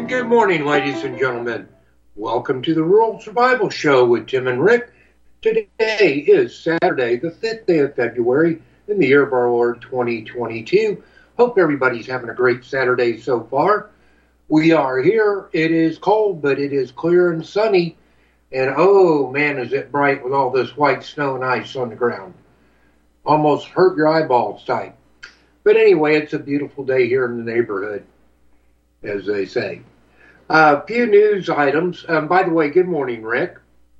Good morning, ladies and gentlemen. Welcome to the Rural Survival Show with Tim and Rick. Today is Saturday, the 5th day of February in the year of our Lord 2022. Hope everybody's having a great Saturday so far. We are here. It is cold, but it is clear and sunny. And oh man, is it bright with all this white snow and ice on the ground. Almost hurt your eyeballs tight. But anyway, it's a beautiful day here in the neighborhood, as they say. A few news items. By the way, good morning, Rick.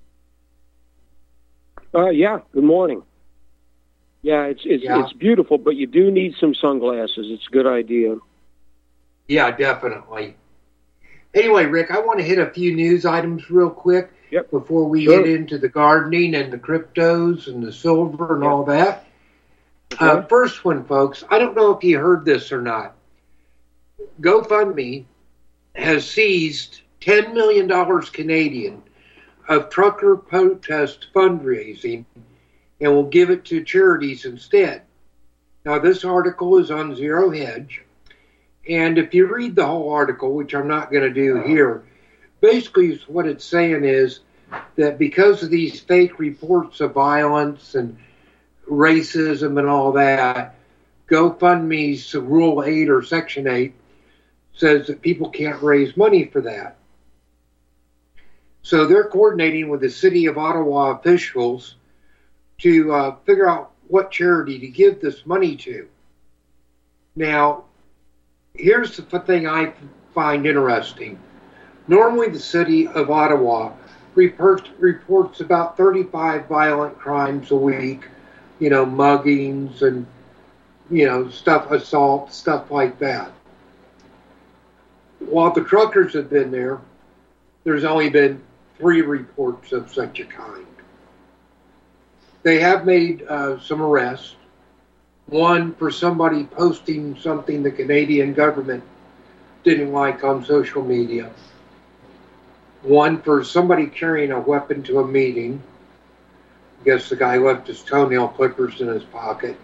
Yeah, good morning. Yeah, it's beautiful, but you do need some sunglasses. It's a good idea. Yeah, definitely. Anyway, Rick, I want to hit a few news items real quick before we get into the gardening and the cryptos and the silver and all that. Okay. First one, folks, I don't know if you heard this or not. GoFundMe has seized $10 million Canadian of trucker protest fundraising and will give it to charities instead. Now, this article is on Zero Hedge, and if you read the whole article, which I'm not going to do here, basically what it's saying is that because of these fake reports of violence and racism and all that, GoFundMe's Rule 8 or Section 8 says that people can't raise money for that. So they're coordinating with the city of Ottawa officials to figure out what charity to give this money to. Now, here's the thing I find interesting. Normally the city of Ottawa reports about 35 violent crimes a week, muggings and, assault, stuff like that. While the truckers have been there, there's only been 3 reports of such a kind. They have made some arrests. One for somebody posting something the Canadian government didn't like on social media. One for somebody carrying a weapon to a meeting. I guess the guy left his toenail clippers in his pocket.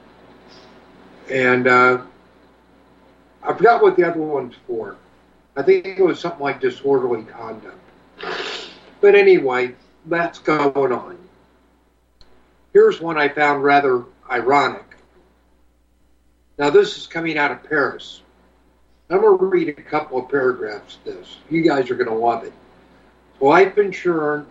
And I forgot what the other one's for. I think it was something like disorderly conduct. But anyway, that's going on. Here's one I found rather ironic. Now, this is coming out of Paris. I'm going to read a couple of paragraphs of this. You guys are going to love it. Life insurer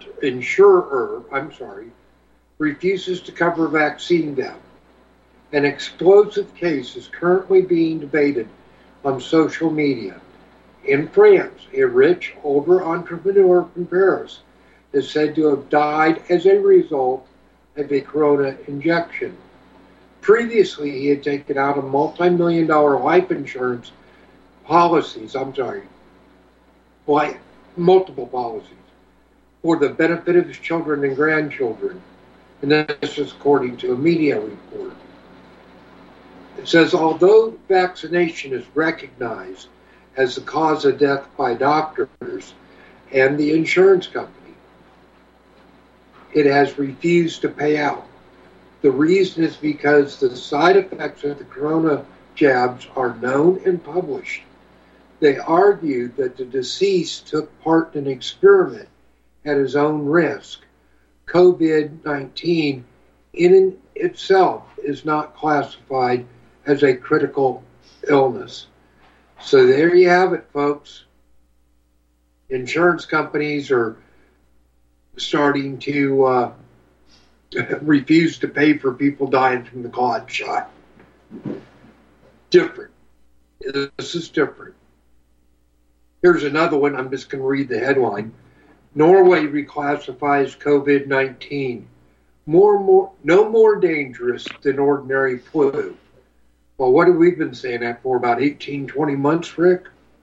refuses to cover vaccine death. An explosive case is currently being debated on social media. In France, a rich, older entrepreneur from Paris is said to have died as a result of a corona injection. Previously, he had taken out a multi-million-dollar life insurance multiple policies, for the benefit of his children and grandchildren. And this is according to a media report. It says, although vaccination is recognized as the cause of death by doctors and the insurance company, it has refused to pay out. The reason is because the side effects of the corona jabs are known and published. They argued that the deceased took part in an experiment at his own risk. COVID-19 in itself is not classified as a critical illness. So there you have it, folks. Insurance companies are starting to refuse to pay for people dying from the clot shot. Different. This is different. Here's another one. I'm just going to read the headline. Norway reclassifies COVID-19 no more dangerous than ordinary flu. Well, what have we been saying that for about 18, 20 months, Rick?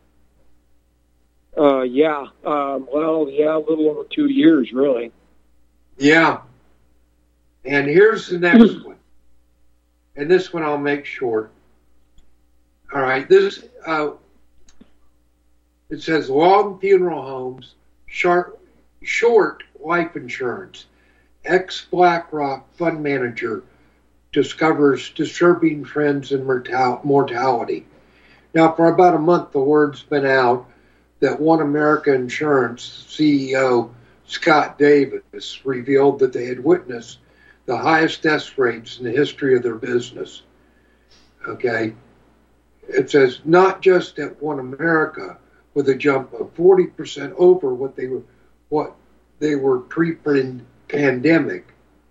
A little over 2 years, really. Yeah. And here's the next one. And this one I'll make short. All right. This it says long funeral homes, short life insurance. Ex-BlackRock fund manager discovers disturbing trends in mortality. Now, for about a month, the word's been out that One America Insurance CEO Scott Davis revealed that they had witnessed the highest death rates in the history of their business. Okay. It says not just at One America, with a jump of 40% over what they were pre-pandemic.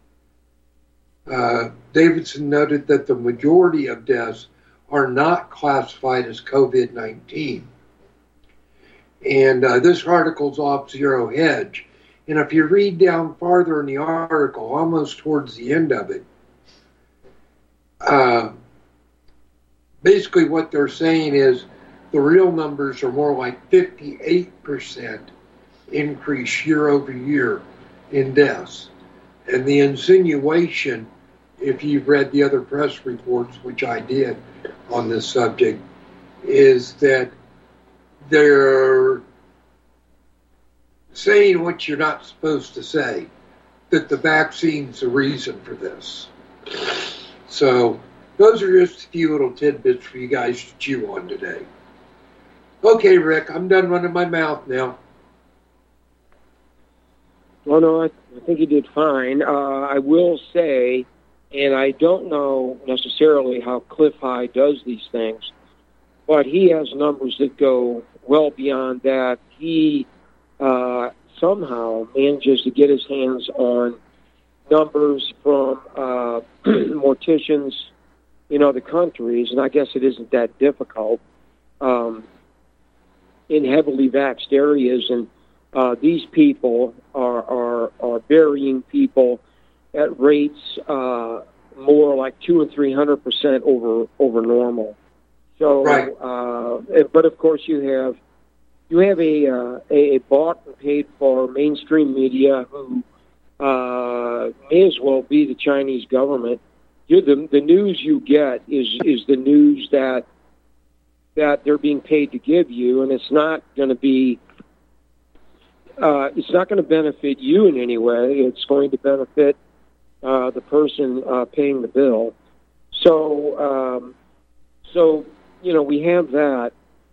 Davidson noted that the majority of deaths are not classified as COVID-19. And this article's off Zero Hedge. And if you read down farther in the article, almost towards the end of it, basically what they're saying is the real numbers are more like 58% increase year over year in deaths. And the insinuation, if you've read the other press reports, which I did on this subject, is that they're saying what you're not supposed to say, that the vaccine's the reason for this. So those are just a few little tidbits for you guys to chew on today. Okay, Rick, I'm done running my mouth now. Well, no, I think you did fine. I will say, and I don't know necessarily how Cliff High does these things, but he has numbers that go well beyond that. He somehow manages to get his hands on numbers from morticians in other countries, and I guess it isn't that difficult, in heavily vaxxed areas, and these people are burying people at rates more like 200% and 300% over normal. So, right. But of course, you have a bought and paid for mainstream media who may as well be the Chinese government. The news you get is the news that they're being paid to give you, and it's not going to be. It's not going to benefit you in any way. It's going to benefit the person paying the bill. So we have that.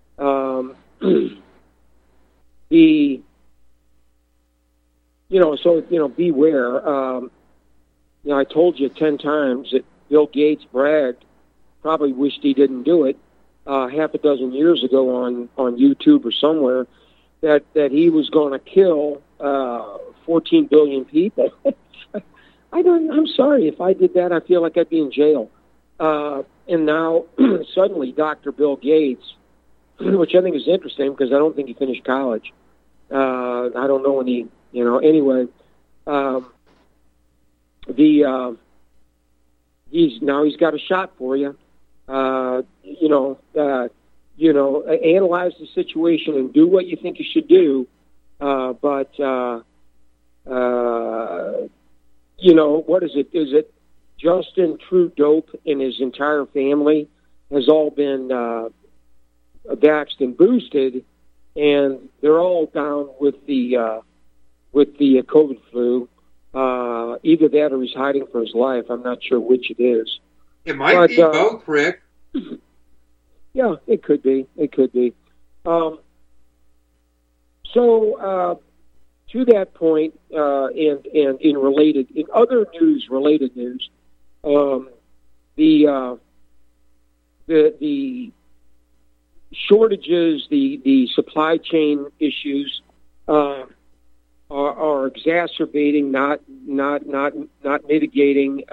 Beware. I told you 10 times that Bill Gates bragged, probably wished he didn't do it, half a dozen years ago on YouTube or somewhere, that he was going to kill 14 billion people. I'm sorry, if I did that, I feel like I'd be in jail. And now, suddenly, Dr. Bill Gates, which I think is interesting because I don't think he finished college. I don't know when he, anyway. He's got a shot for you. Analyze the situation and do what you think you should do. What is it? Is it Justin Trudeau and his entire family has all been vaxxed and boosted, and they're all down with the COVID flu. Either that or he's hiding for his life. I'm not sure which it is. It might be both, Rick. Yeah, it could be. It could be. To that point, and in other news, related news, the shortages, the supply chain issues are exacerbating, not mitigating.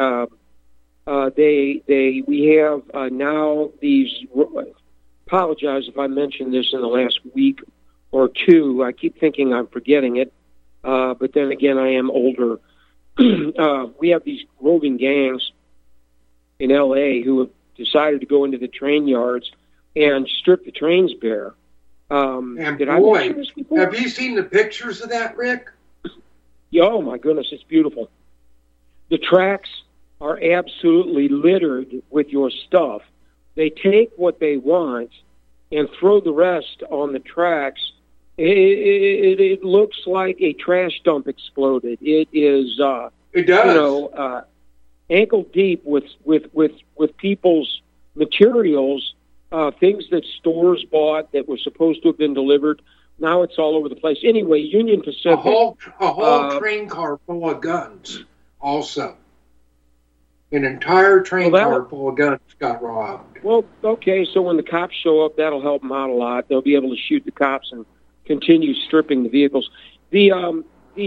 We have now these. Apologize if I mentioned this in the last week or two. I keep thinking I'm forgetting it, but then again, I am older. We have these roving gangs in L.A. who have decided to go into the train yards and strip the trains bare. And boy, have you seen the pictures of that, Rick? Oh my goodness, it's beautiful. The tracks are absolutely littered with your stuff. They take what they want and throw the rest on the tracks. It looks like a trash dump exploded. It is. It does. Ankle deep with people's materials, things that stores bought that were supposed to have been delivered now it's all over the place. Anyway, Union Pacific. A whole train car full of guns also. An entire train car full of guns got robbed. Well, okay, so when the cops show up, that'll help them out a lot. They'll be able to shoot the cops and continue stripping the vehicles. Union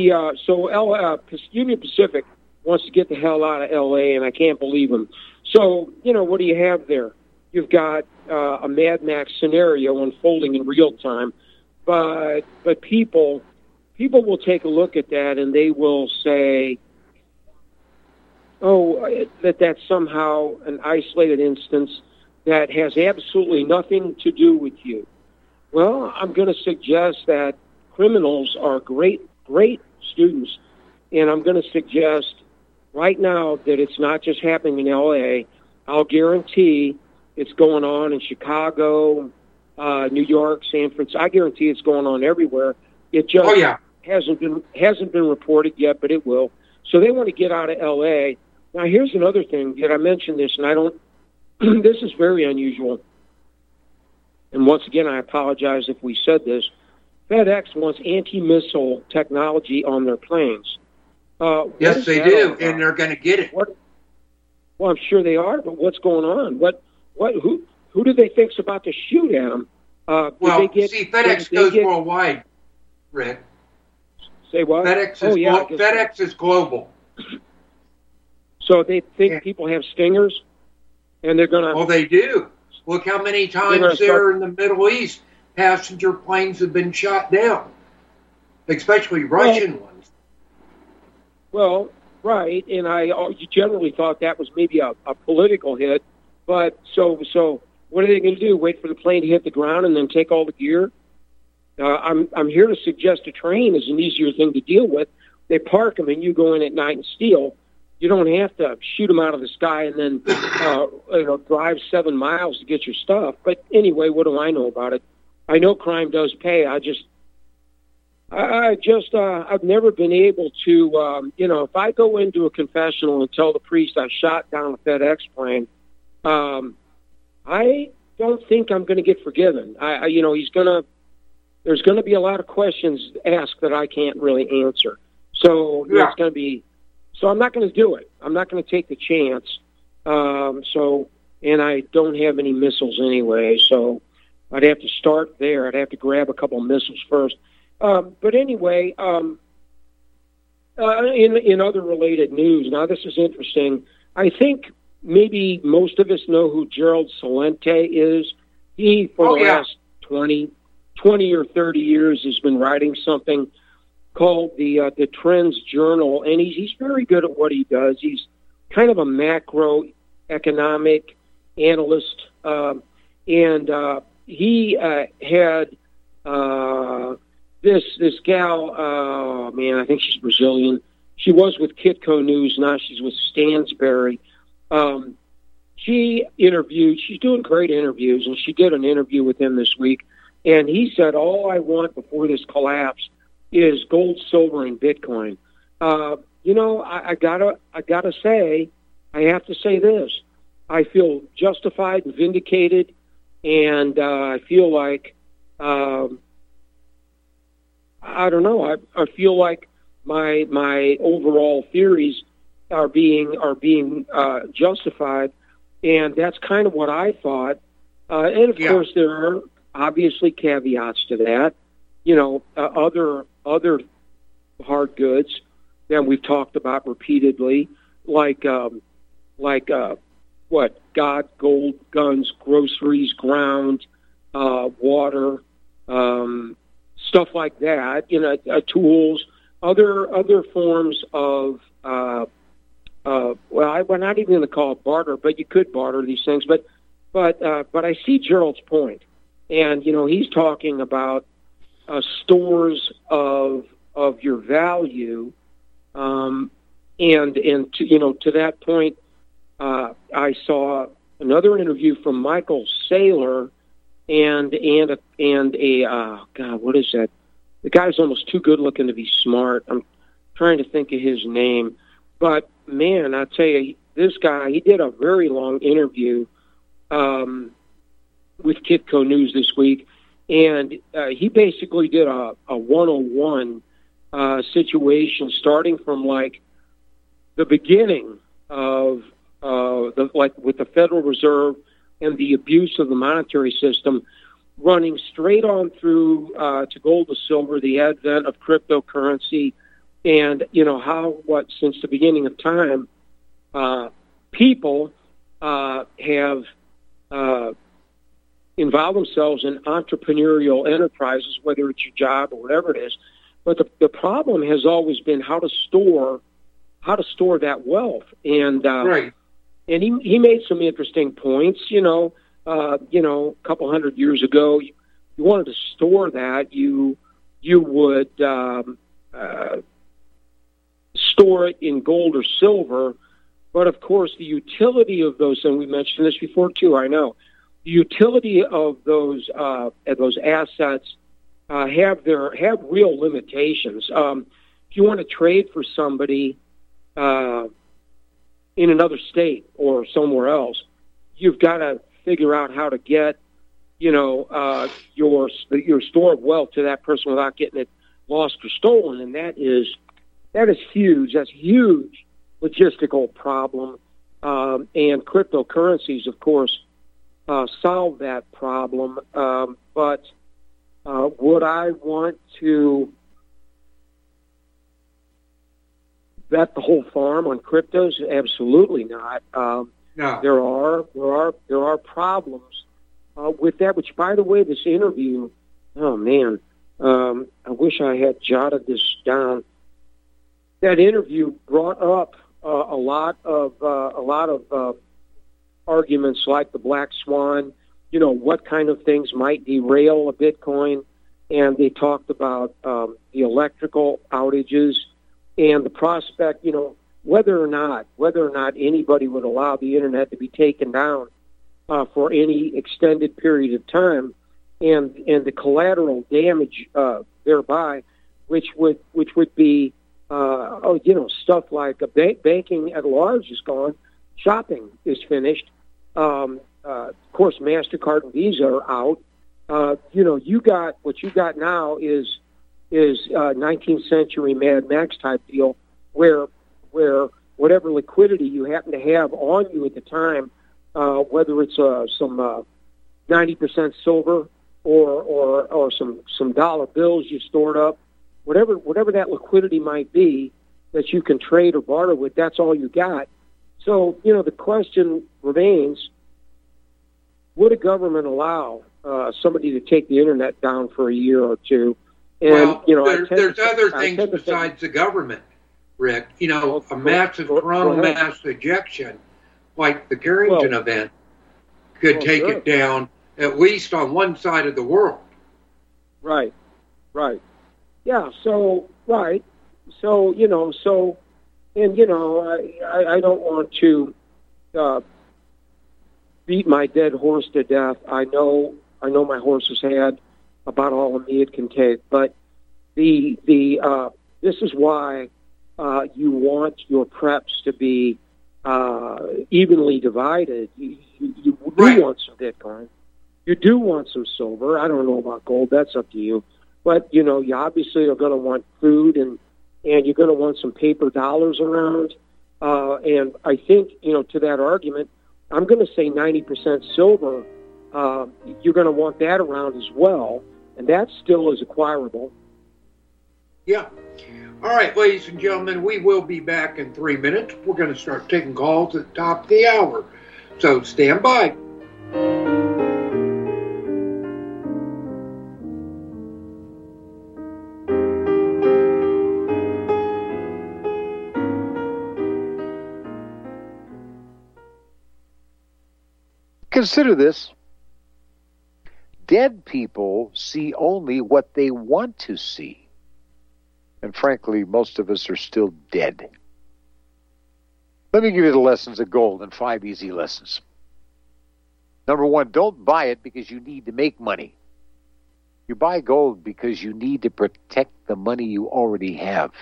Pacific wants to get the hell out of L.A., and I can't believe them. So, what do you have there? You've got a Mad Max scenario unfolding in real time, but people will take a look at that and they will say, that's somehow an isolated instance that has absolutely nothing to do with you. Well, I'm going to suggest that criminals are great students, and I'm going to suggest right now that it's not just happening in L.A. I'll guarantee it's going on in Chicago, New York, San Francisco. I guarantee it's going on everywhere. It just hasn't been reported yet, but it will. So they want to get out of L.A. Now, here's another thing. Did I mention this? And I don't. This is very unusual. And once again, I apologize if we said this. FedEx wants anti-missile technology on their planes. Yes, they do, and they're going to get it. Well, I'm sure they are, but what's going on? Who do they think's about to shoot at them? FedEx goes worldwide, Rick. Say what? FedEx is global. So they think people have stingers, and they're going to... Well, they do. Look how many times there in the Middle East, passenger planes have been shot down, especially Russian ones. Well, right, and I generally thought that was maybe a political hit, but so what are they going to do? Wait for the plane to hit the ground and then take all the gear? I'm here to suggest a train is an easier thing to deal with. They park them and you go in at night and steal. You don't have to shoot them out of the sky and then drive 7 miles to get your stuff. But anyway, what do I know about it? I know crime does pay. I've never been able to, if I go into a confessional and tell the priest I shot down a FedEx plane, I don't think I'm going to get forgiven. There's going to be a lot of questions asked that I can't really answer. So it's going to be. So I'm not going to do it. I'm not going to take the chance. And I don't have any missiles anyway, so I'd have to start there. I'd have to grab a couple of missiles first. But anyway, in other related news, now this is interesting. I think maybe most of us know who Gerald Celente is. He, for the last 20 or 30 years, has been writing something called the Trends Journal, and he's very good at what he does. He's kind of a macroeconomic analyst, and he had this gal. Oh man, I think she's Brazilian. She was with Kitco News, now she's with Stansberry. She's doing great interviews, and she did an interview with him this week. And he said, all I want before this collapse is gold, silver, and Bitcoin. I have to say this. I feel justified and vindicated, and I feel like, I don't know, I feel like my overall theories are being justified, and that's kind of what I thought. And of course, there are obviously caveats to that. Other hard goods that we've talked about repeatedly, like God, gold, guns, groceries, ground, water, stuff like that. Tools, other forms of we're not even going to call it barter, but you could barter these things. But I see Gerald's point, and he's talking about stores of your value, and to that point, I saw another interview from Michael Saylor, and God, what is that? The guy's almost too good looking to be smart. I'm trying to think of his name, but man, I tell you, this guy, he did a very long interview with Kitco News this week. And he basically did a 101 situation, starting from like the beginning of with the Federal Reserve and the abuse of the monetary system, running straight on through to gold to silver, the advent of cryptocurrency, and since the beginning of time, people have involved themselves in entrepreneurial enterprises, whether it's your job or whatever it is. But the problem has always been how to store that wealth. And right. And he made some interesting points. A couple hundred years ago, you wanted to store that, you would store it in gold or silver. But of course, the utility of those, and we mentioned this before too, I know, the utility of those assets have real limitations. If you want to trade for somebody in another state or somewhere else, you've got to figure out how to get your store of wealth to that person without getting it lost or stolen, and that is huge. That's a huge logistical problem, and cryptocurrencies, of course, solve that problem. But would I want to bet the whole farm on cryptos? Absolutely not. No. There are problems with that. Which, by the way, this interview. Oh man, I wish I had jotted this down. That interview brought up a lot of arguments like the black swan. What kind of things might derail a Bitcoin, and they talked about the electrical outages and the prospect. Whether or not anybody would allow the internet to be taken down for any extended period of time, and the collateral damage thereby, which would be stuff like banking at large is gone, shopping is finished. Of course, MasterCard and Visa are out. What you got now is 19th century Mad Max type deal, where whatever liquidity you happen to have on you at the time, whether it's some 90% silver or some dollar bills you stored up, whatever that liquidity might be that you can trade or barter with, that's all you got. So, the question remains, would a government allow somebody to take the internet down for a year or two? And, there's other things besides the government, Rick. A massive coronal mass ejection, like the Carrington event, could take it down, at least on one side of the world. Right. Yeah, so, right. So, and, I don't want to beat my dead horse to death. I know my horse has had about all of me it can take, but this is why you want your preps to be evenly divided. You do want some Bitcoin. You do want some silver. I don't know about gold. That's up to you. But, you obviously are going to want food, and you're going to want some paper dollars around. And I think, to that argument, I'm going to say 90% silver. You're going to want that around as well, and that still is acquirable. Yeah. All right, ladies and gentlemen, we will be back in 3 minutes. We're going to start taking calls at the top of the hour. So stand by. Consider this. Dead people see only what they want to see. And frankly, most of us are still dead. Let me give you the lessons of gold in 5 easy lessons. Number 1, don't buy it because you need to make money. You buy gold because you need to protect the money you already have.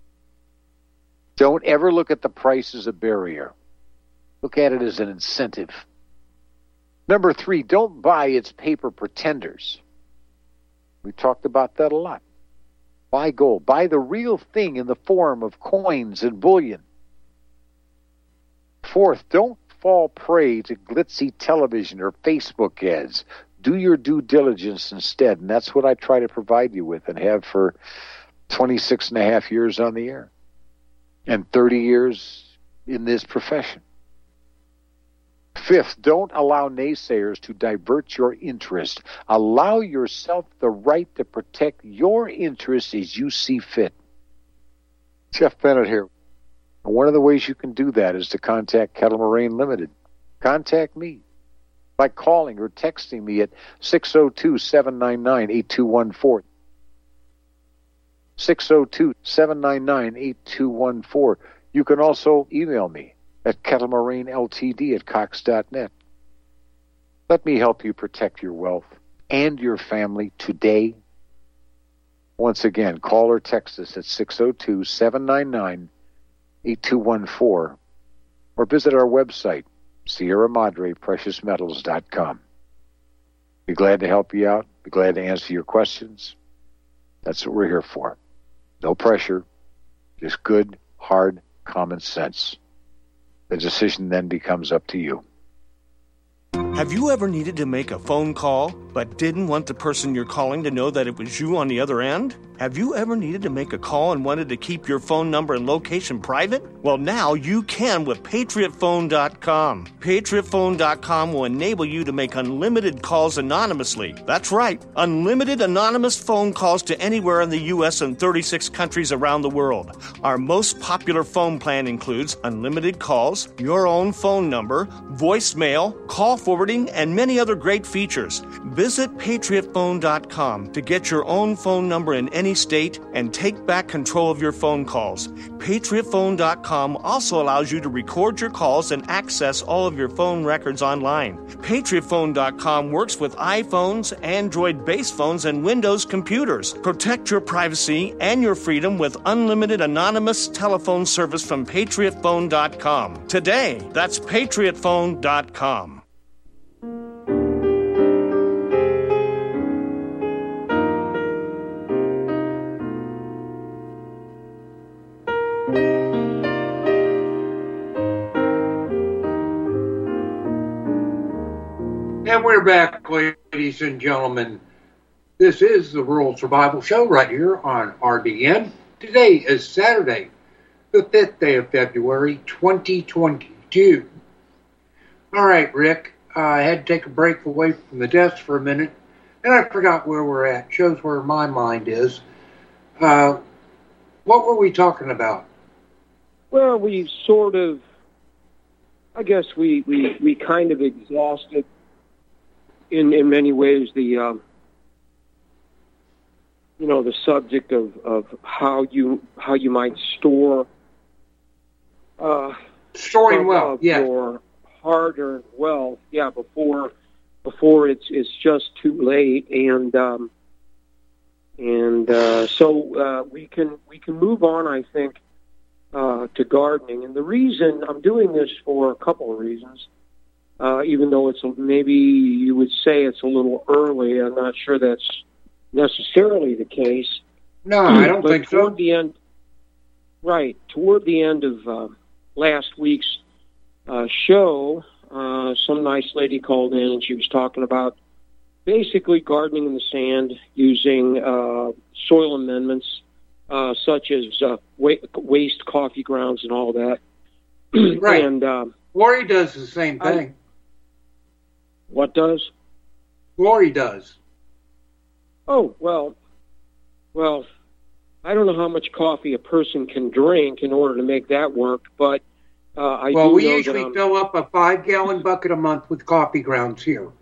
Don't ever look at the price as a barrier. Look at it as an incentive. Number 3, don't buy its paper pretenders. We talked about that a lot. Buy gold. Buy the real thing in the form of coins and bullion. Fourth, don't fall prey to glitzy television or Facebook ads. Do your due diligence instead, and that's what I try to provide you with and have for 26 and a half years on the air and 30 years in this profession. Fifth, don't allow naysayers to divert your interest. Allow yourself the right to protect your interests as you see fit. Jeff Bennett here. One of the ways you can do that is to contact Kettle Moraine Limited. Contact me by calling or texting me at 602-799-8214. 602-799-8214. You can also email me at kettlemoraineLTD@cox.net. Let me help you protect your wealth and your family today. Once again, call or text us at 602-799-8214 or visit our website, Sierra Madre PreciousMetals.com. Be glad to help you out. Be glad to answer your questions. That's what we're here for. No pressure, just good, hard, common sense. The decision then becomes up to you. Have you ever needed to make a phone call but didn't want the person you're calling to know that it was you on the other end? Have you ever needed to make a call and wanted to keep your phone number and location private? Well, now you can with PatriotPhone.com. PatriotPhone.com will enable you to make unlimited calls anonymously. That's right, unlimited anonymous phone calls to anywhere in the U.S. and 36 countries around the world. Our most popular phone plan includes unlimited calls, your own phone number, voicemail, call forwarding, and many other great features. Visit PatriotPhone.com to get your own phone number in any state and take back control of your phone calls. PatriotPhone.com also allows you to record your calls and access all of your phone records online. PatriotPhone.com works with iPhones, Android-based phones, and Windows computers. Protect your privacy and your freedom with unlimited anonymous telephone service from PatriotPhone.com. Today, that's PatriotPhone.com. And we're back, ladies and gentlemen. This is the Rural Survival Show right here on RDN. Today is Saturday, the 5th day of February, 2022. All right, Rick, I had to take a break away from the desk for a minute, and I forgot where we're at. Shows where my mind is. What were we talking about? Well, we sort of, I guess we kind of exhausted in many ways the the subject of how you might store storing wealth, your hard-earned wealth, before it's just too late, so we can move on, I think, to gardening. And the reason I'm doing this for a couple of reasons. Even though it's maybe you would say it's a little early, I'm not sure that's necessarily the case. No, I don't think so. Toward the end of last week's show, some nice lady called in and she was talking about basically gardening in the sand using soil amendments such as waste coffee grounds and all that. Right. And Lori does the same thing. What does? Lori does. Oh, well, I don't know how much coffee a person can drink in order to make that work, but I do know we usually fill up a 5-gallon bucket a month with coffee grounds here.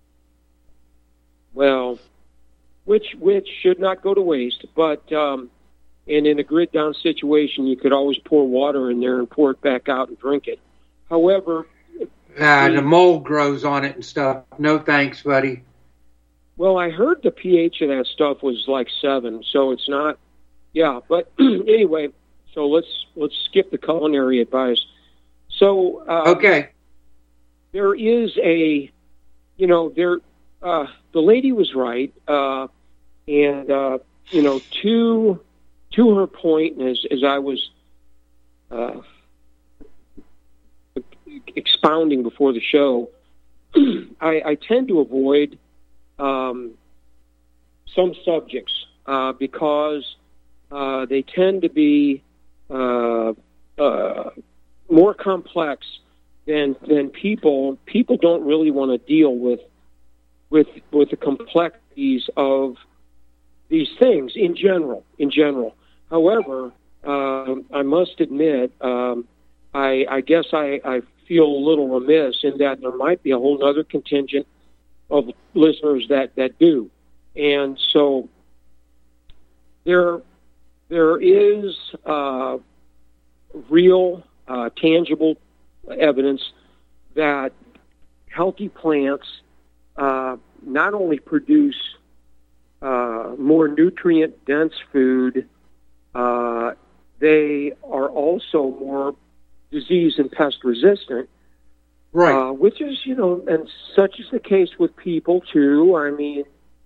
Well, which should not go to waste, but and in a grid down situation, you could always pour water in there and pour it back out and drink it. However, the mold grows on it and stuff. No thanks, buddy. Well, I heard the pH of that stuff was like 7, so it's not. Yeah, but anyway, so let's skip the culinary advice. So okay, there is the lady was right. And to her point, as I was expounding before the show, I tend to avoid some subjects because they tend to be more complex than people. People don't really want to deal with the complexities of these things in general. However, I must admit, I guess I feel a little remiss in that there might be a whole other contingent of listeners that do. And so there is real, tangible evidence that healthy plants not only produce more nutrient-dense food, they are also more disease and pest resistant. Right. Which is, and such is the case with people too. I mean,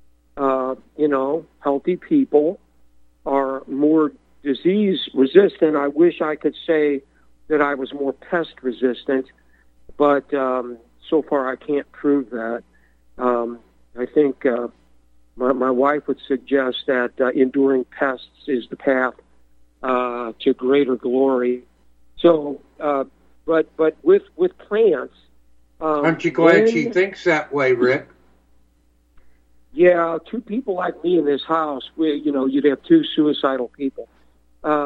healthy people are more disease resistant. I wish I could say that I was more pest resistant, but so far I can't prove that. I think my wife would suggest that enduring pests is the path to greater glory. So, but with plants, aren't you glad she thinks that way, Rick? Yeah, two people like me in this house, you'd have two suicidal people. Well,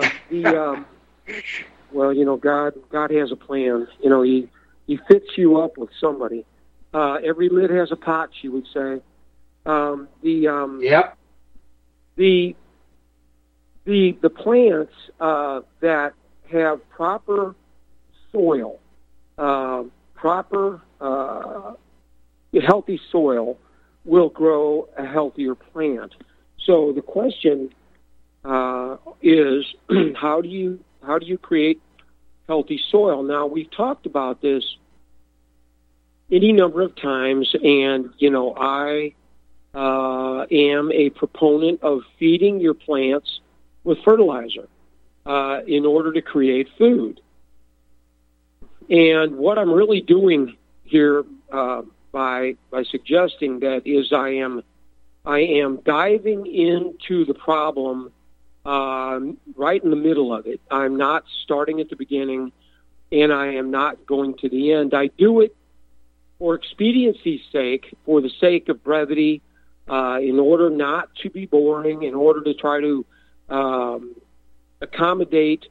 God has a plan. He fits you up with somebody. Every lid has a pot, she would say. Yep. The plants that have proper soil, healthy soil, will grow a healthier plant. So the question is, how do you create healthy soil? Now, we've talked about this any number of times, and I am a proponent of feeding your plants with fertilizer in order to create food. And what I'm really doing here by suggesting that is I am diving into the problem right in the middle of it. I'm not starting at the beginning, and I am not going to the end. I do it for expediency's sake, for the sake of brevity, in order not to be boring, in order to try to accommodate,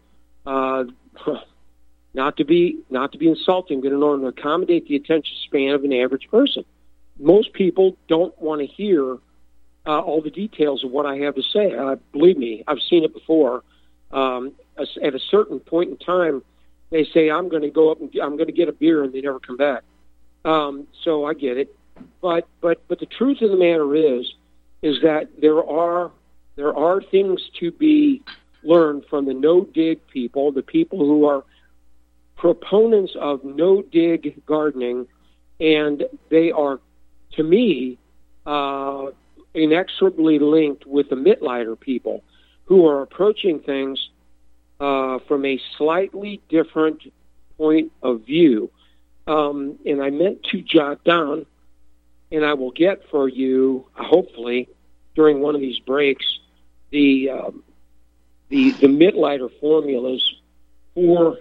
not to be insulting, but in order to accommodate the attention span of an average person. Most people don't want to hear all the details of what I have to say. Believe me, I've seen it before. At a certain point in time, they say, I'm going to go up and I'm going to get a beer, and they never come back. So I get it. But the truth of the matter is that there are things to be learned from the no-dig people, the people who are proponents of no-dig gardening, and they are, to me, inexorably linked with the Mittleider people, who are approaching things from a slightly different point of view. And I meant to jot down, and I will get for you, hopefully, during one of these breaks, the Mittleider formulas for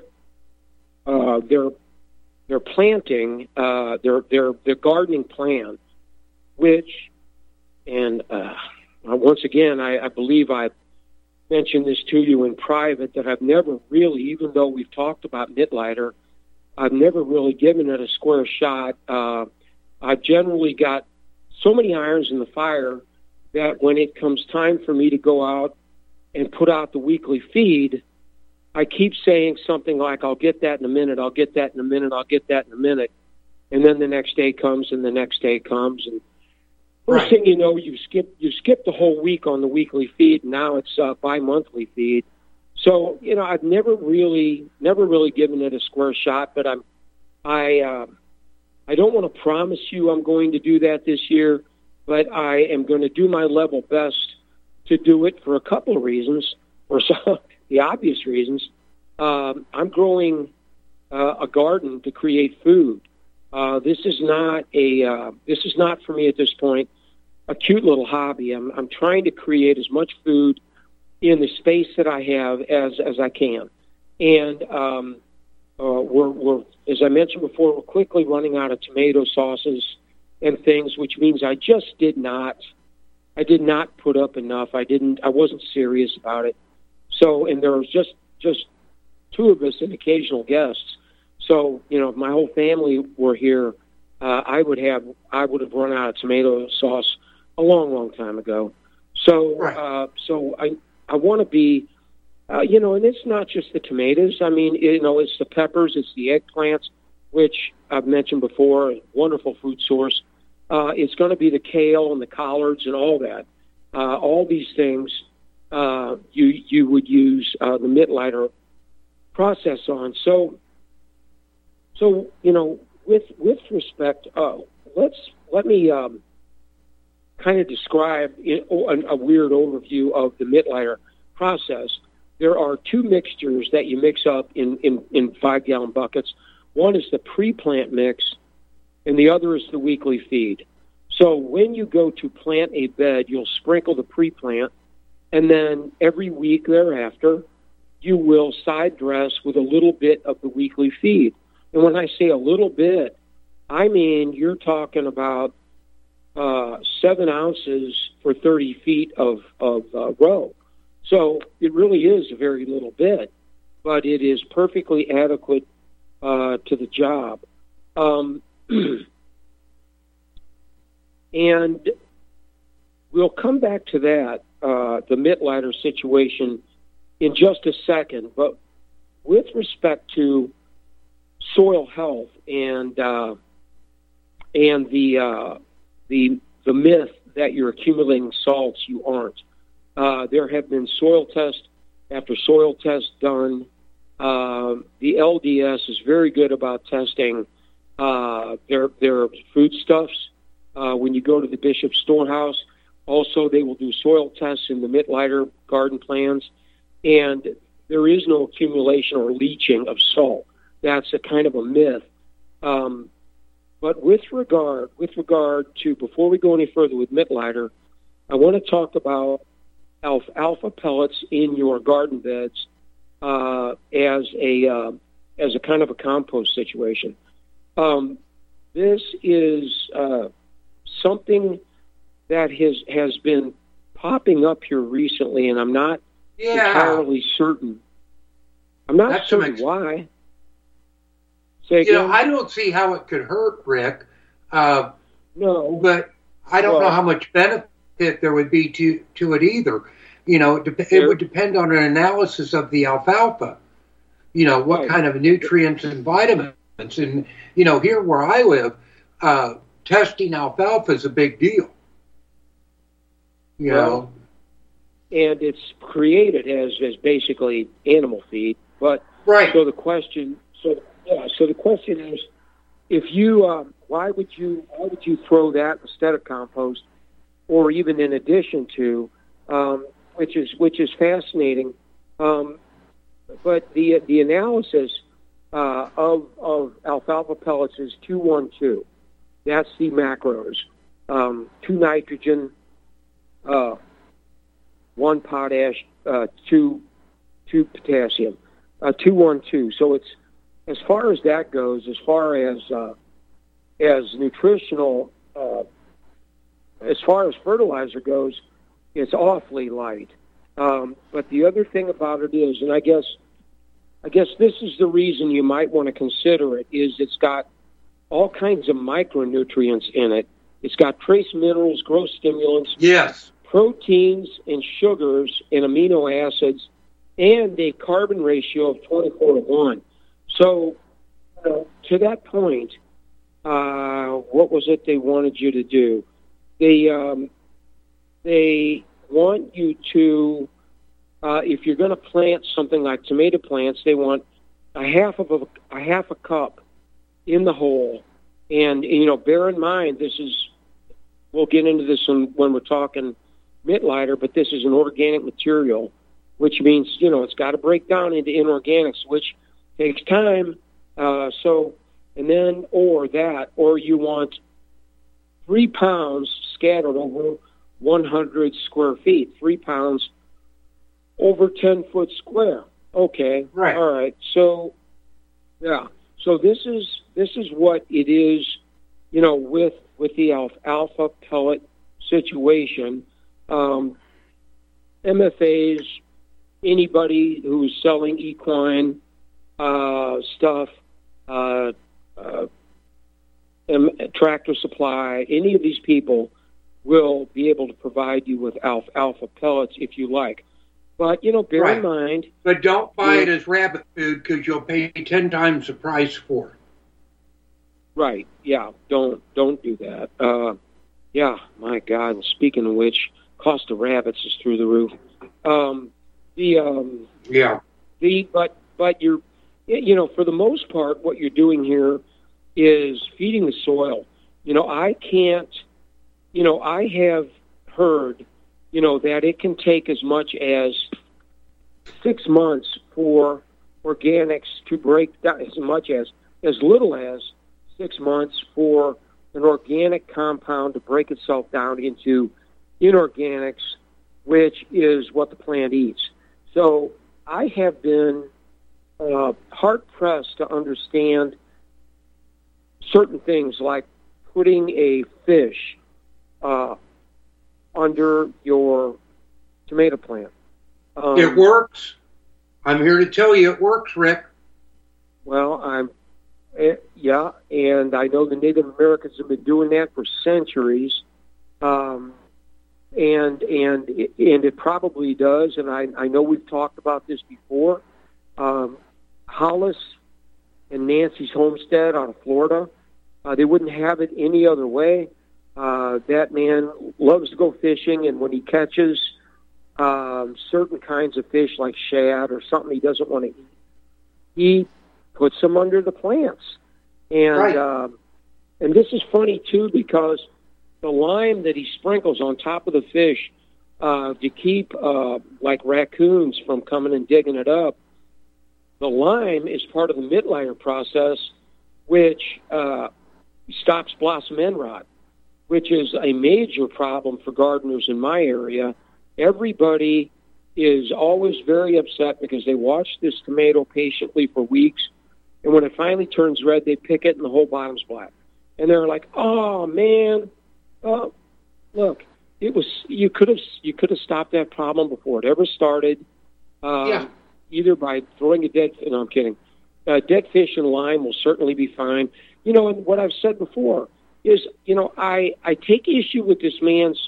their planting, their gardening plan, which, and once again, I believe I mentioned this to you in private, that I've never really, even though we've talked about Mittleider, I've never really given it a square shot. I've generally got so many irons in the fire that when it comes time for me to go out and put out the weekly feed, I keep saying something like, I'll get that in a minute, I'll get that in a minute, I'll get that in a minute. And then the next day comes, and the next day comes, and first thing you know, you skip the whole week on the weekly feed, and now it's bi-monthly feed. So, I've never really given it a square shot, but I don't want to promise you I'm going to do that this year, but I am going to do my level best to do it for a couple of reasons, or some the obvious reasons. I'm growing a garden to create food. This is not for me at this point a cute little hobby. I'm trying to create as much food in the space that I have as I can, and we're as I mentioned before, we're quickly running out of tomato sauces and things, which means I did not put up enough. I wasn't serious about it. So, and there was just two of us and occasional guests. So, if my whole family were here, I would have run out of tomato sauce a long time ago. So, Right. So I want to be, and it's not just the tomatoes. I mean, it's the peppers, it's the eggplants, which I've mentioned before, a wonderful food source. It's going to be the kale and the collards and all that. All these things you would use the Mittleider process on. So with respect, let me kind of describe a weird overview of the Mittleider process. There are two mixtures that you mix up in 5-gallon buckets. One is the pre-plant mix, and the other is the weekly feed. So when you go to plant a bed, you'll sprinkle the pre-plant, and then every week thereafter, you will side dress with a little bit of the weekly feed. And when I say a little bit, I mean you're talking about 7 ounces for 30 feet of row. So it really is a very little bit, but it is perfectly adequate to the job. And we'll come back to that, the Mittleider situation, in just a second. But with respect to soil health and the myth that you're accumulating salts, you aren't. There have been soil test after soil test done. The LDS is very good about testing their foodstuffs. When you go to the Bishop Storehouse, also they will do soil tests in the Mittleider garden plans, and there is no accumulation or leaching of salt. That's a kind of a myth. But with regard to, before we go any further with Mittleider, I want to talk about alfalfa pellets in your garden beds as a kind of a compost situation. This is something that has been popping up here recently, and I'm not entirely certain. I'm not certain why. Say again? I don't see how it could hurt, Rick. No, but I don't know how much benefit there would be to it either. It would depend on an analysis of the alfalfa. What kind of nutrients and vitamins. And, here where I live, testing alfalfa is a big deal. You know. And it's created as basically animal feed. But right. So the question is, if you why would you throw that instead of compost, or even in addition to, which is fascinating. But the analysis of alfalfa pellets is 2-1-2. That's the macros. 2 nitrogen, 1 potash, 2 potassium. 2-1-2. So it's, as far as that goes, as far as nutritional, as far as fertilizer goes, it's awfully light. But the other thing about it is, and I guess this is the reason you might want to consider it, is it's got all kinds of micronutrients in it. It's got trace minerals, growth stimulants, yes, proteins and sugars and amino acids, and a carbon ratio of 24:1. So, to that point, what was it they wanted you to do? They want you to, if you're going to plant something like tomato plants, they want a half a cup in the hole. And bear in mind, we'll get into this when we're talking Mittlighter, but this is an organic material, which means, you know, it's got to break down into inorganics, which takes time. Or you want 3 pounds scattered over 100 square feet, 3 pounds over 10 foot square. Okay. Right. All right. So, yeah. So this is what it is, you know, with the alpha pellet situation. MFAs, anybody who's selling equine stuff, Tractor Supply, any of these people will be able to provide you with alpha pellets if you like. But, you know, bear in mind... But don't buy it as rabbit food because you'll pay 10 times the price for it. Right, yeah, don't do that. Yeah, my God, and speaking of which, cost of rabbits is through the roof. But you're, you know, for the most part, what you're doing here is feeding the soil. You know, I have heard, you know, that it can take as much as 6 months for organics to break down, as little as 6 months for an organic compound to break itself down into inorganics, which is what the plant eats. So I have been hard-pressed to understand certain things like putting a fish under your tomato plant. It works. I'm here to tell you it works, Rick. Well, yeah, and I know the Native Americans have been doing that for centuries, and it probably does. And I know we've talked about this before. Hollis and Nancy's homestead out of Florida, they wouldn't have it any other way. That man loves to go fishing, and when he catches certain kinds of fish like shad or something he doesn't want to eat, he puts them under the plants. And and this is funny too, because the lime that he sprinkles on top of the fish to keep like raccoons from coming and digging it up, the lime is part of the Mittlighter process, which stops blossom end rot, which is a major problem for gardeners in my area. Everybody is always very upset because they watch this tomato patiently for weeks, and when it finally turns red, they pick it and the whole bottom's black. And they're like, "Oh man, look, it was you could have stopped that problem before it ever started, either by throwing a dead." No, I'm kidding. Dead fish and lime will certainly be fine. You know, and what I've said before is, you know, I take issue with this man's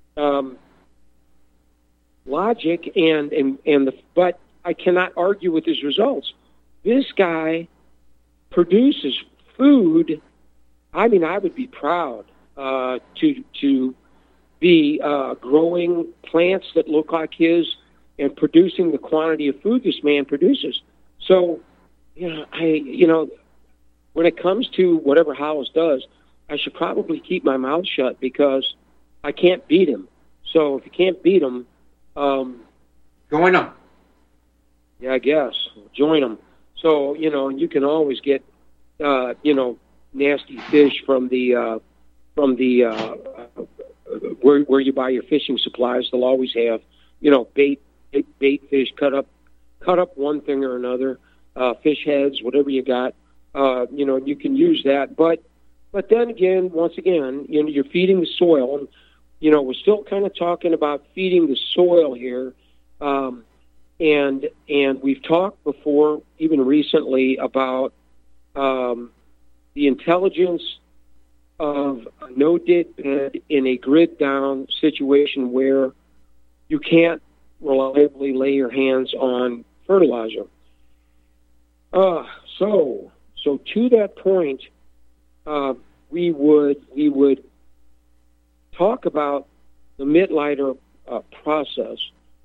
logic but I cannot argue with his results. This guy produces food. I mean, I would be proud to be growing plants that look like his and producing the quantity of food this man produces. So, you know, when it comes to whatever Hollis does, I should probably keep my mouth shut because I can't beat him. So if you can't beat him, join him. Yeah, I guess join him. So, you know, you can always get, you know, nasty fish from the where you buy your fishing supplies. They'll always have, you know, bait fish cut up one thing or another, fish heads, whatever you got. You know, you can use that. But then again, once again, you know, you're feeding the soil. And, you know, we're still kind of talking about feeding the soil here. And we've talked before, even recently, about the intelligence of a no-dig bed in a grid-down situation where you can't reliably lay your hands on fertilizer. So to that point, we would talk about the Mittlighter process.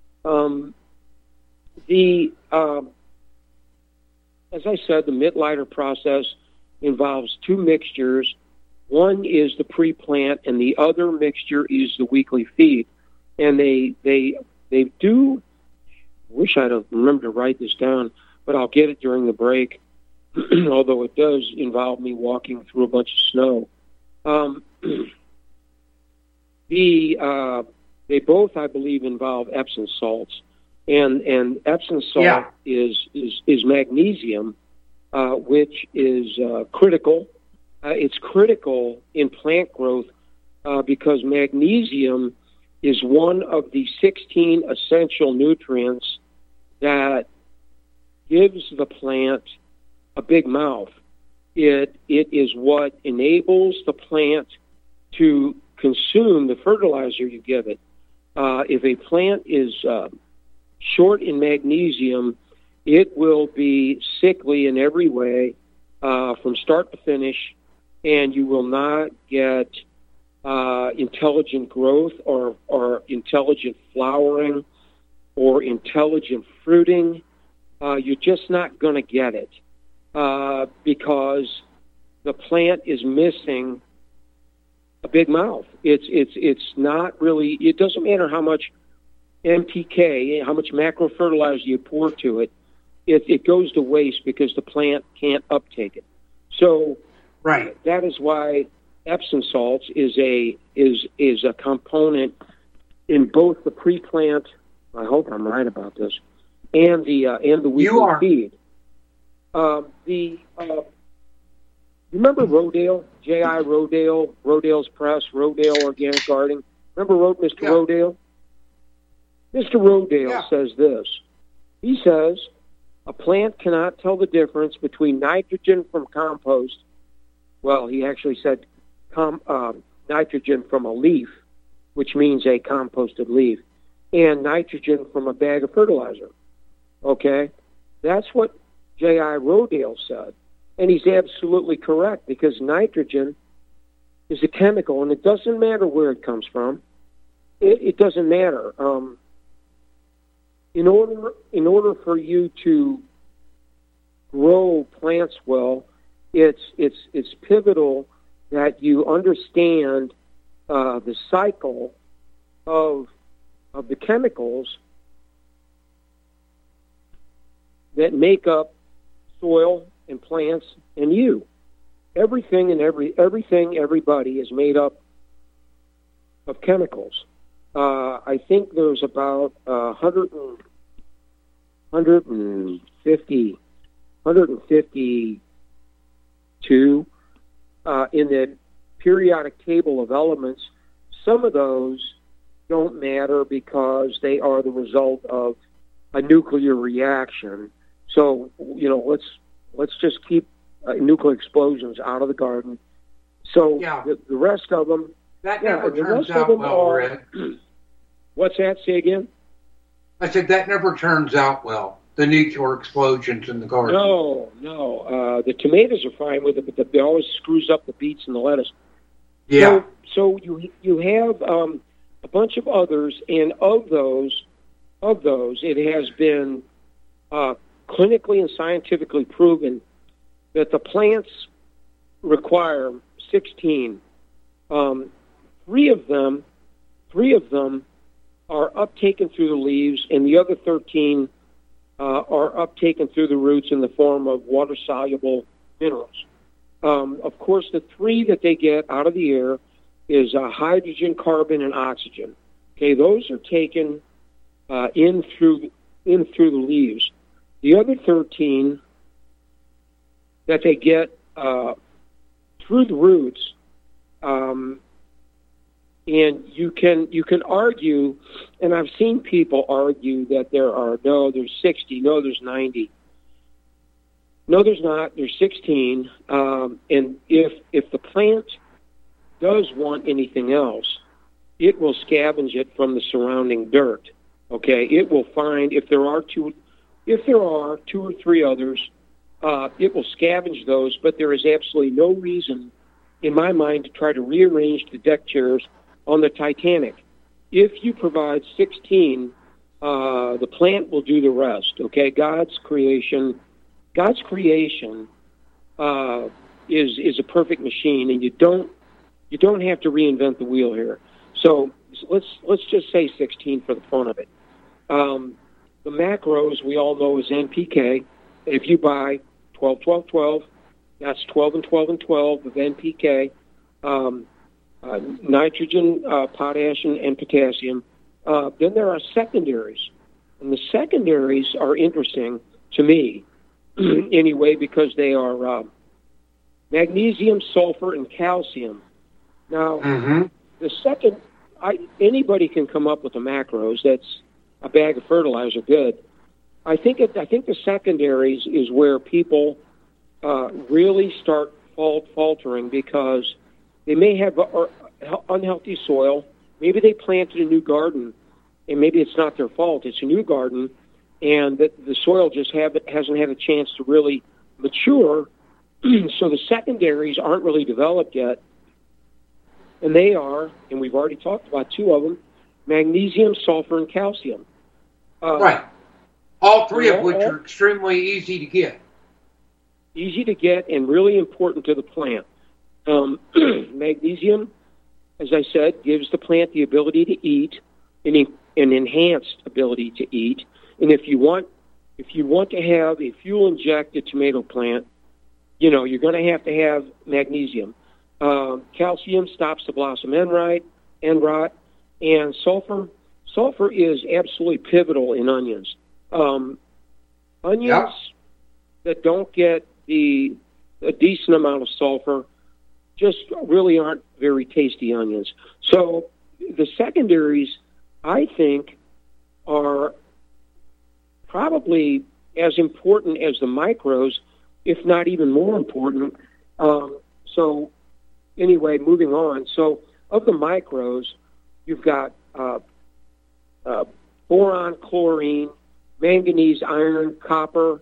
As I said, the Mittlighter process involves two mixtures. One is the pre-plant, and the other mixture is the weekly feed. and they do. Wish I'd have remembered to write this down, but I'll get it during the break. Although it does involve me walking through a bunch of snow. They both, I believe, involve Epsom salts, and Epsom salt is magnesium, which is critical. It's critical in plant growth because magnesium is one of the 16 essential nutrients that gives the plant a big mouth. It is what enables the plant to consume the fertilizer you give it. If a plant is short in magnesium, it will be sickly in every way from start to finish, and you will not get intelligent growth or intelligent flowering or intelligent fruiting. You're just not going to get it. Because the plant is missing a big mouth. It's not really. It doesn't matter how much NPK, how much macro fertilizer you pour to it. It goes to waste because the plant can't uptake it. So, right. That is why Epsom salts is a component in both the pre-plant. I hope I'm right about this, and the weekly feed. Remember Rodale, J.I. Rodale, Rodale's Press, Rodale Organic Gardening? Remember Mr. Rodale? Mr. Rodale says this. He says, a plant cannot tell the difference between nitrogen from compost. Well, he actually said nitrogen from a leaf, which means a composted leaf, and nitrogen from a bag of fertilizer. Okay? That's what J.I. Rodale said, and he's absolutely correct because nitrogen is a chemical, and it doesn't matter where it comes from. It doesn't matter. In order for you to grow plants well, it's pivotal that you understand the cycle of the chemicals that make up soil and plants and you. Everything, everybody is made up of chemicals. I think there's about 152 in the periodic table of elements. Some of those don't matter because they are the result of a nuclear reaction. So, let's just keep nuclear explosions out of the garden. So the rest of them, that never turns out well, Rick. What's that? Say again? I said that never turns out well, the nuclear explosions in the garden. No. The tomatoes are fine with it, but it always screws up the beets and the lettuce. Yeah. So you have a bunch of others, and of those, it has been clinically and scientifically proven that the plants require 16. Three of them are uptaken through the leaves, and the other 13 are uptaken through the roots in the form of water-soluble minerals. Of course, the 3 that they get out of the air is hydrogen, carbon, and oxygen. Okay, those are taken in through the leaves. The other 13 that they get through the roots, and you can argue, and I've seen people argue that there's 60, no, there's 90. No, there's not. There's 16. And if the plant does want anything else, it will scavenge it from the surrounding dirt. Okay, it will find if there are two or three others, it will scavenge those. But there is absolutely no reason, in my mind, to try to rearrange the deck chairs on the Titanic. If you provide 16, the plant will do the rest. Okay, God's creation is a perfect machine, and you don't have to reinvent the wheel here. So let's just say 16 for the fun of it. The macros we all know is NPK. If you buy 12, 12, 12, that's 12 and 12 and 12 of NPK, nitrogen, potash, and potassium. Then there are secondaries. And the secondaries are interesting to me, anyway, because they are magnesium, sulfur, and calcium. Now, the second, anybody can come up with the macros. That's a bag of fertilizer, good. I think the secondaries is where people really start faltering, because they may have unhealthy soil. Maybe they planted a new garden, and maybe it's not their fault. It's a new garden, and the soil just hasn't had a chance to really mature, so the secondaries aren't really developed yet. And they are, and we've already talked about two of them, magnesium, sulfur, and calcium. Right. All three of which are extremely easy to get. Easy to get and really important to the plant. Magnesium, as I said, gives the plant the ability to eat, an enhanced ability to eat. And if you want to have a fuel-injected tomato plant, you're going to have magnesium. Calcium stops the blossom end rot, and sulfur is absolutely pivotal in onions. Onions that don't get a decent amount of sulfur just really aren't very tasty onions. So the secondaries, I think, are probably as important as the micros, if not even more important. So anyway, moving on. So of the micros, you've got boron, chlorine, manganese, iron, copper.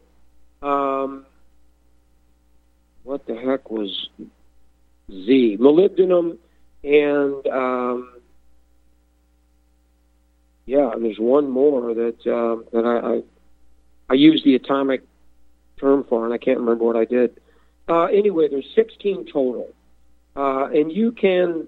What the heck was Z? Molybdenum, and and there's one more that I used the atomic term for, and I can't remember what I did. Anyway, there's 16 total, and you can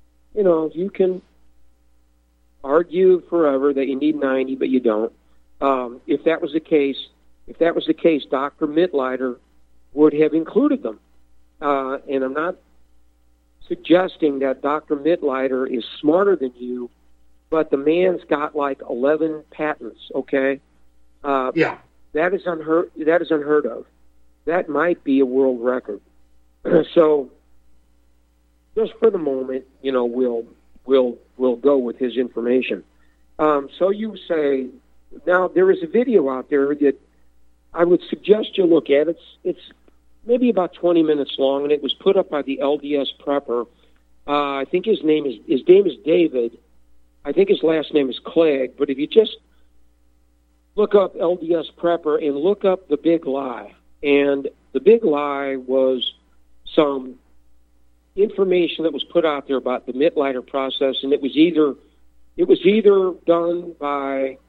argue forever that you need 90, but you don't. If that was the case, Dr. Mittleider would have included them. And I'm not suggesting that Dr. Mittleider is smarter than you, but the man's got like 11 patents. Okay. That is unheard of. That might be a world record. So, just for the moment, we'll go with his information. So you say, now there is a video out there that I would suggest you look at. It's maybe about 20 minutes long, and it was put up by the LDS prepper. I think his name is David. I think his last name is Clegg. But if you just look up LDS prepper and look up the big lie, and the big lie was some information that was put out there about the Mittleider process, and it was either done by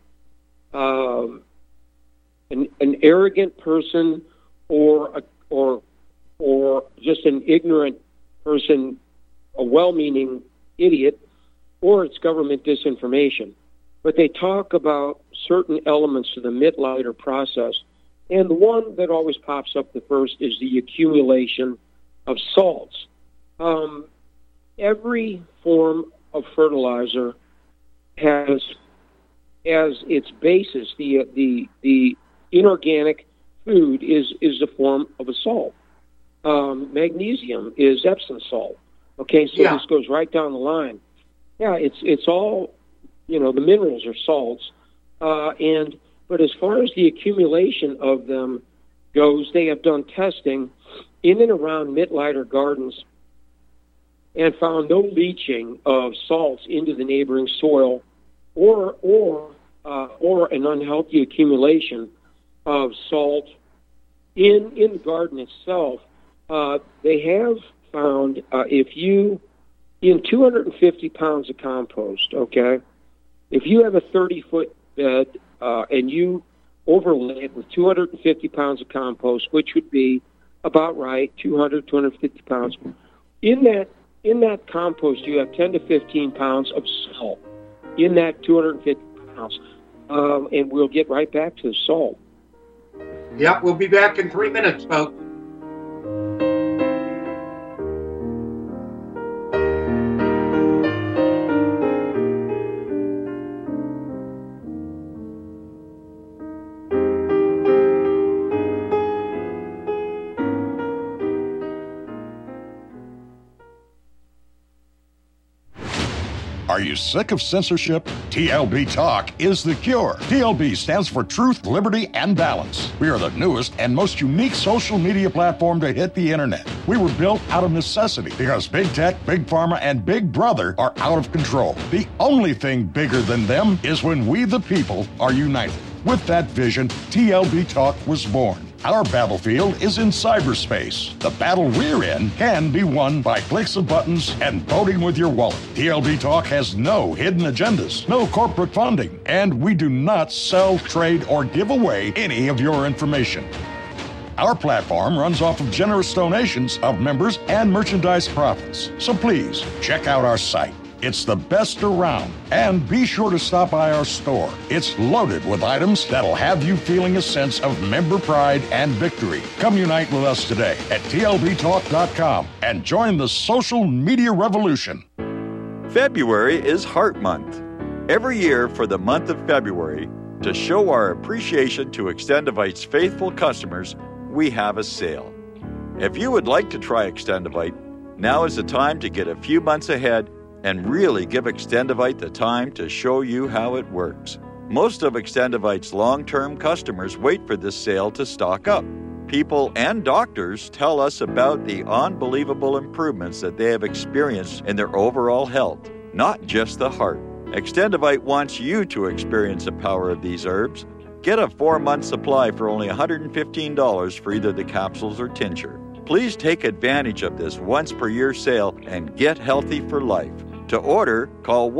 an arrogant person or just an ignorant person, a well-meaning idiot, or it's government disinformation. But they talk about certain elements of the Mittleider process, and the one that always pops up the first is the accumulation of salts. Every form of fertilizer has as its basis the inorganic food is a form of a salt. Magnesium is Epsom salt. Okay, so this goes right down the line. Yeah, it's all, the minerals are salts, but as far as the accumulation of them goes, they have done testing in and around Mittleider gardens and found no leaching of salts into the neighboring soil or an unhealthy accumulation of salt in the garden itself. They have found in 250 pounds of compost, okay, if you have a 30-foot bed and you overlay it with 250 pounds of compost, which would be about right, 250 pounds, in in that compost, you have 10 to 15 pounds of salt in that 250 pounds. And we'll get right back to the salt. Yep, we'll be back in 3 minutes, folks. Are you sick of censorship? TLB Talk is the cure. TLB stands for Truth, Liberty, and Balance. We are the newest and most unique social media platform to hit the internet. We were built out of necessity because Big Tech, Big Pharma, and Big Brother are out of control. The only thing bigger than them is when we, the people, are united. With that vision, TLB Talk was born. Our battlefield is in cyberspace. The battle we're in can be won by clicks of buttons and voting with your wallet. TLB Talk has no hidden agendas, no corporate funding, and we do not sell, trade, or give away any of your information. Our platform runs off of generous donations of members and merchandise profits. So please, check out our site. It's the best around. And be sure to stop by our store. It's loaded with items that'll have you feeling a sense of member pride and victory. Come unite with us today at tlbtalk.com and join the social media revolution. February is Heart Month. Every year for the month of February, to show our appreciation to Extendivite's faithful customers, we have a sale. If you would like to try Extendivite, now is the time to get a few months ahead and really give Extendivite the time to show you how it works. Most of Extendivite's long-term customers wait for this sale to stock up. People and doctors tell us about the unbelievable improvements that they have experienced in their overall health, not just the heart. Extendivite wants you to experience the power of these herbs. Get a 4-month supply for only $115 for either the capsules or tincture. Please take advantage of this once-per-year sale and get healthy for life. To order, call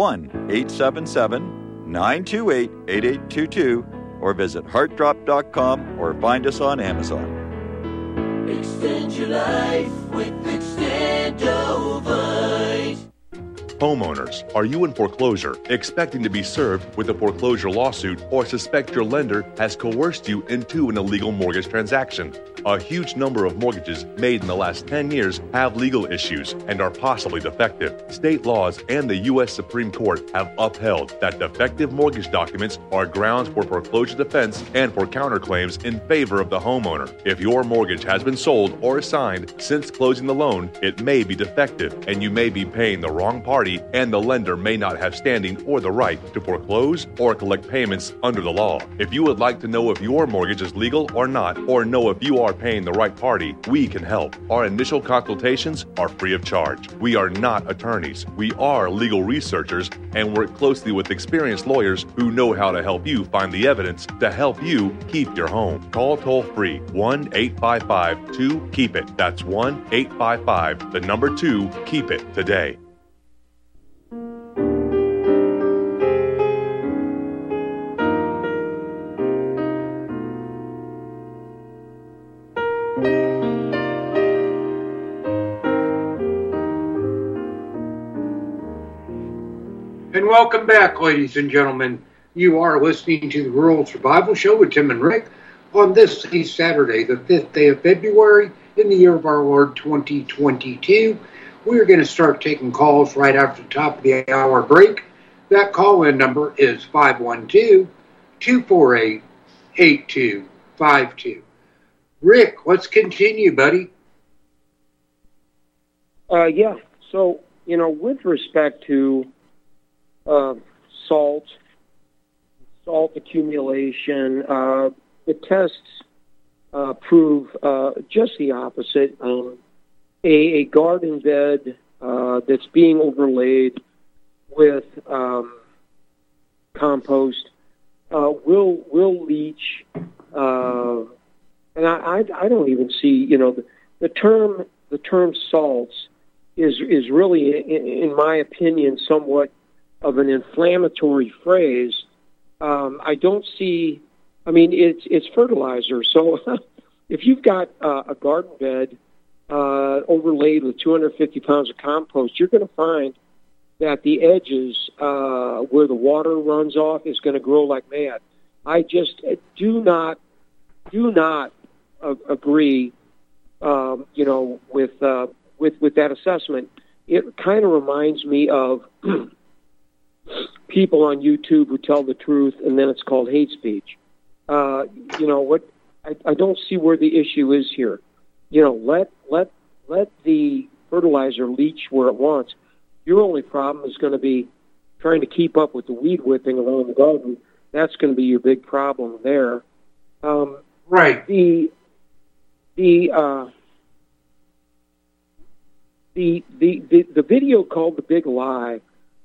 1-877-928-8822 or visit heartdrop.com or find us on Amazon. Extend your life with Extendovite. Homeowners, are you in foreclosure, expecting to be served with a foreclosure lawsuit, or suspect your lender has coerced you into an illegal mortgage transaction? A huge number of mortgages made in the last 10 years have legal issues and are possibly defective. State laws and the U.S. Supreme Court have upheld that defective mortgage documents are grounds for foreclosure defense and for counterclaims in favor of the homeowner. If your mortgage has been sold or assigned since closing the loan, it may be defective and you may be paying the wrong party, and the lender may not have standing or the right to foreclose or collect payments under the law. If you would like to know if your mortgage is legal or not, or know if you are paying the right party, we can help. Our initial consultations are free of charge. We are not attorneys. We are legal researchers and work closely with experienced lawyers who know how to help you find the evidence to help you keep your home. Call toll-free 1-855-2-KEEP-IT. That's 1-855-2-KEEP-IT today. And welcome back, ladies and gentlemen. You are listening to the Rural Survival Show with Tim and Rick on this Saturday, the 5th day of February in the year of our Lord 2022. We're going to start taking calls right after the top of the hour break. That call-in number is 512-248-8252. Rick, let's continue, buddy. Yeah. So, with respect to salt accumulation, the tests prove just the opposite. A garden bed that's being overlaid with compost will leach, and I don't even see the term salts is really, in my opinion, somewhat of an inflammatory phrase. I don't see. I mean, it's fertilizer. So if you've got a garden bed overlaid with 250 pounds of compost, you're going to find that the edges where the water runs off is going to grow like mad. I just do not agree, with that assessment. It kind of reminds me of people on YouTube who tell the truth, and then it's called hate speech. I don't see where the issue is here. Let the fertilizer leach where it wants. Your only problem is going to be trying to keep up with the weed whipping around the garden. That's going to be your big problem there. Right. The video called The Big Lie,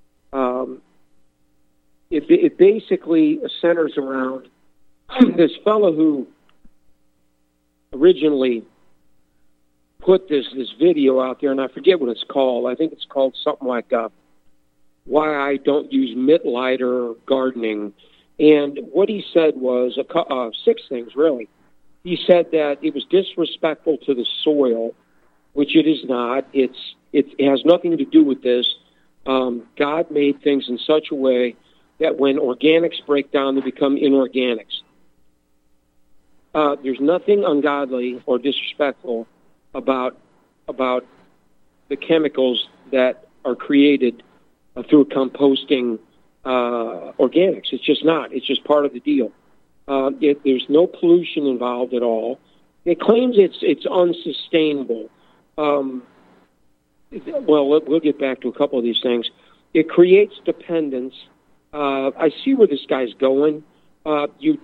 it basically centers around this fellow who originally put this video out there, and I forget what it's called. I think it's called something like Why I Don't Use Mitt Lighter Gardening. And what he said was 6 things, really. He said that it was disrespectful to the soil, which it is not. It has nothing to do with this. God made things in such a way that when organics break down, they become inorganics. There's nothing ungodly or disrespectful about the chemicals that are created through composting organics. It's just not. It's just part of the deal. There's no pollution involved at all. It claims it's unsustainable. Well, we'll get back to a couple of these things. It creates dependence. I see where this guy's going. You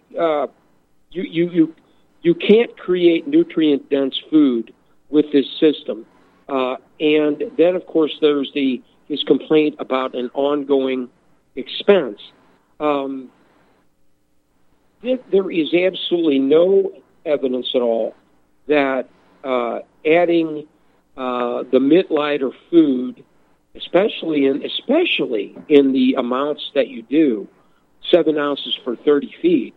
can't create nutrient-dense food with this system. And then, of course, there's his complaint about an ongoing expense. There is absolutely no evidence at all that adding the Mitt Lighter food, especially in the amounts that you do, 7 ounces for 30 feet,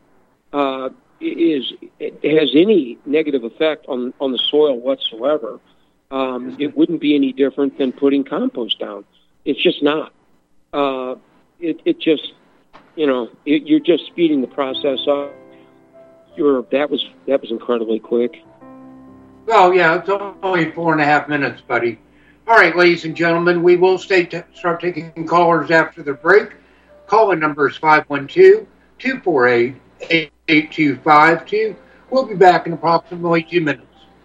it has any negative effect on the soil whatsoever. It wouldn't be any different than putting compost down. It's just not. It just, you're just speeding the process up. That was incredibly quick. Oh, yeah, it's only 4.5 minutes, buddy. All right, ladies and gentlemen, we will start taking callers after the break. Call-in number is 512-248-8252. We'll be back in approximately 2 minutes.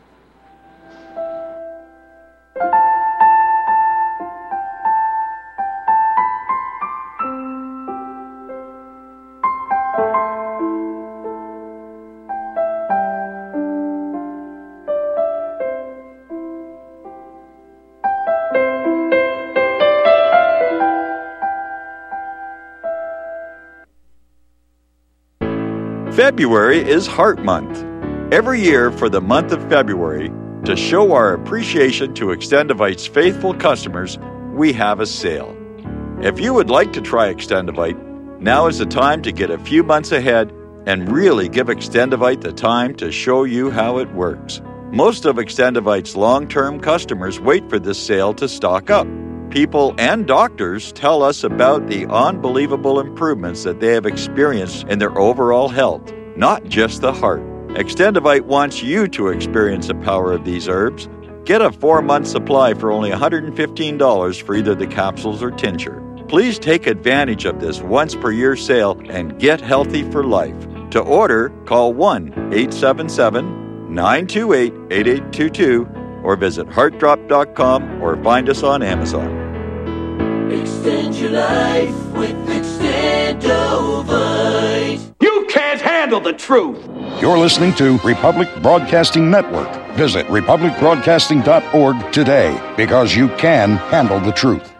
February is Heart Month. Every year for the month of February, to show our appreciation to Extendivite's faithful customers, we have a sale. If you would like to try Extendivite, now is the time to get a few months ahead and really give Extendivite the time to show you how it works. Most of Extendivite's long-term customers wait for this sale to stock up. People and doctors tell us about the unbelievable improvements that they have experienced in their overall health, not just the heart. Extendivite wants you to experience the power of these herbs. Get a 4-month supply for only $115 for either the capsules or tincture. Please take advantage of this once-per-year sale and get healthy for life. To order, call 1-877-928-8822 or visit heartdrop.com or find us on Amazon. Extend your life with Extendovite. You can't handle the truth. You're listening to Republic Broadcasting Network. Visit republicbroadcasting.org today because you can handle the truth.